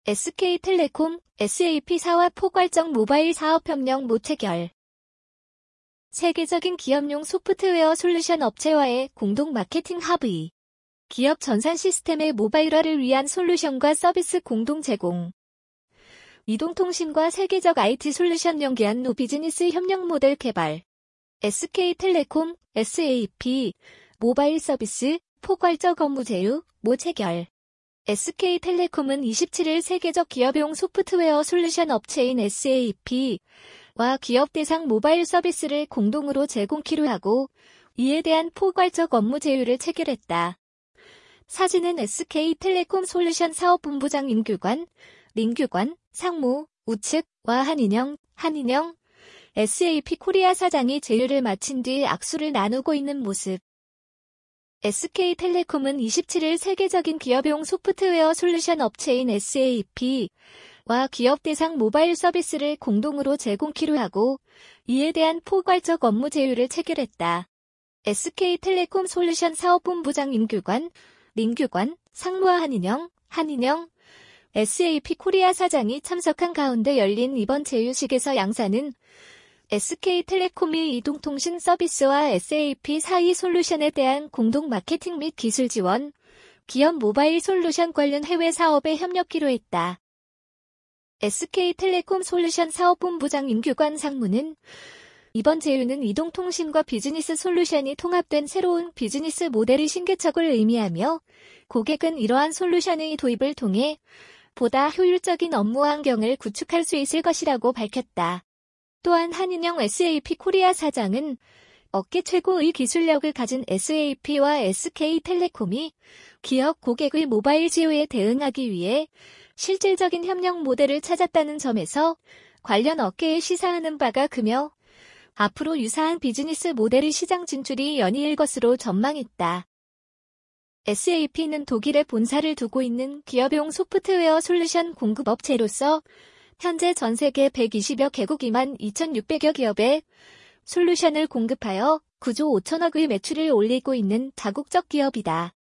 SK텔레콤, SAP사와 포괄적 모바일 사업협력 모체결. 세계적인 기업용 소프트웨어 솔루션 업체와의 공동 마케팅 합의. 기업 전산 시스템의 모바일화를 위한 솔루션과 서비스 공동 제공. 이동통신과 세계적 IT 솔루션 연계한 비즈니스 협력 모델 개발. SK텔레콤, SAP, 모바일 서비스, 포괄적 업무 제휴, 모체결. SK텔레콤은 27일 세계적 기업용 소프트웨어 솔루션 업체인 SAP와 기업 대상 모바일 서비스를 공동으로 제공키로 하고 이에 대한 포괄적 업무 제휴를 체결했다. 사진은 SK텔레콤 솔루션 사업본부장 링규관, 상무, 우측과 한인영, SAP 코리아 사장이 제휴를 마친 뒤 악수를 나누고 있는 모습. SK텔레콤은 27일 세계적인 기업용 소프트웨어 솔루션 업체인 SAP와 기업 대상 모바일 서비스를 공동으로 제공키로 하고 이에 대한 포괄적 업무 제휴를 체결했다. SK텔레콤 솔루션 사업본부장 링규관, 상무와 한인영, SAP 코리아 사장이 참석한 가운데 열린 이번 제휴식에서 양사는 SK텔레콤이 이동통신 서비스와 SAP 사이 솔루션에 대한 공동 마케팅 및 기술 지원, 기업 모바일 솔루션 관련 해외 사업에 협력키로 했다. SK텔레콤 솔루션 사업본부장 임규관 상무는 이번 제휴는 이동통신과 비즈니스 솔루션이 통합된 새로운 비즈니스 모델의 신개척을 의미하며 고객은 이러한 솔루션의 도입을 통해 보다 효율적인 업무 환경을 구축할 수 있을 것이라고 밝혔다. 또한 한인영 SAP 코리아 사장은 업계 최고의 기술력을 가진 SAP와 SK텔레콤이 기업 고객의 모바일 제휴에 대응하기 위해 실질적인 협력 모델을 찾았다는 점에서 관련 업계에 시사하는 바가 크며 앞으로 유사한 비즈니스 모델의 시장 진출이 연이을 것으로 전망했다. SAP는 독일에 본사를 두고 있는 기업용 소프트웨어 솔루션 공급업체로서 현재 전 세계 120여 개국 22,600여 기업에 솔루션을 공급하여 9조 5천억의 매출을 올리고 있는 다국적 기업이다.